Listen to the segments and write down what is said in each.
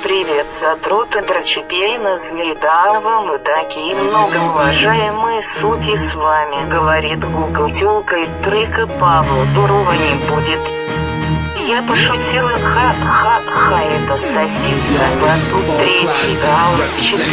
Привет, задроты, дрочепейна, Змейданова, мудаки и многоуважаемые судьи, с вами говорит Google, тёлка и трека Павла Дурова не будет. Я пошутила, ха-ха-ха, это сосиса, а тут третий раунд, 4.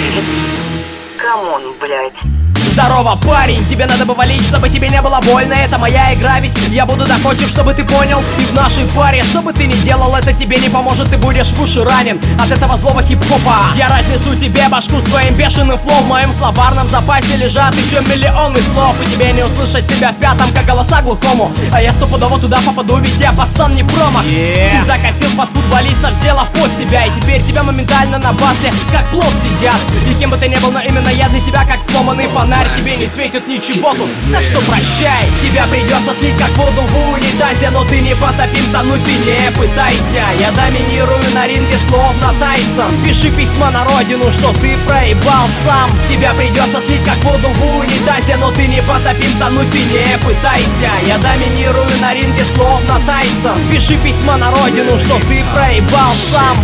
Камон, блять. Здорово, парень, тебе надо бы валить, чтобы тебе не было больно. Это моя игра, ведь я буду доходчив, чтобы ты понял. И в нашей паре, что бы ты ни делал, это тебе не поможет, ты будешь в уши ранен от этого злого хип-хопа. Я разнесу тебе башку своим бешеным флоу. В моем словарном запасе лежат еще миллионы слов, и тебе не услышать себя в пятом, как голоса глухому. А я стопудово туда попаду, ведь я пацан не промах. Ты закосил под футболистов, сделав под себя, и теперь тебя моментально на батле как плод сидят. И кем бы ты ни был, но именно я для тебя как сломанный фонарь. Тебе не светит ничего тут, так что прощай. Тебя придется слить как воду в унитазе, но ты не потопим, тонуть ты не пытайся. Я доминирую на ринге словно Тайсон. Пиши письма на родину, что ты проебал сам. Тебя придется слить как воду в унитазе, но ты не потопим, тонуть ты не пытайся. Я доминирую на ринге словно Тайсон. Пиши письма на родину, что ты проебал сам.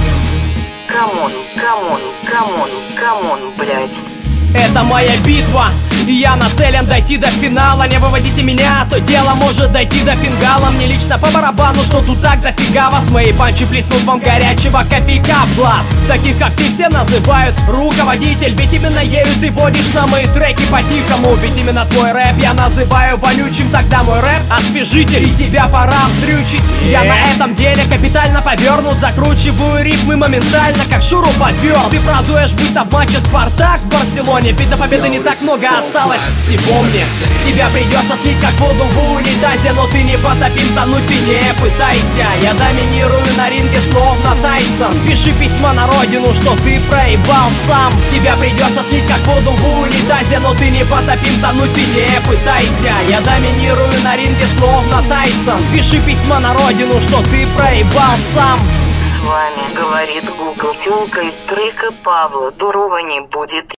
Камон, камон, камон, камон, блять. Это моя битва, и я нацелен дойти до финала. Не выводите меня, то дело может дойти до фингала. Мне лично по барабану, что тут так дофига вас. Мои панчи плеснут вам горячего кофейка в глаз. Таких как ты все называют руководитель, ведь именно ею ты водишь на мои треки по-тихому. Ведь именно твой рэп я называю вонючим, тогда мой рэп освежитель, и тебя пора встрючить. Я на этом деле капитально повернут, закручиваю рифмы моментально, как шуруповерт. Ты продуешь будто в матче Спартак в Барселоне, ведь до победы не так много осталось всего мне. Тебя придется слить как воду в унитазе, но ты не потопим, тонуть ты не пытайся. Я доминирую на ринге словно Тайсон. Пиши письма на родину, что ты проебал сам. Тебя придется слить как воду в унитазе, но ты не потопим, тонуть ты не пытайся. Я доминирую на ринге словно Тайсон. Пиши письма на родину, что ты проебал сам. С вами говорит Google, тёлка и трека Павла Дурова не будет.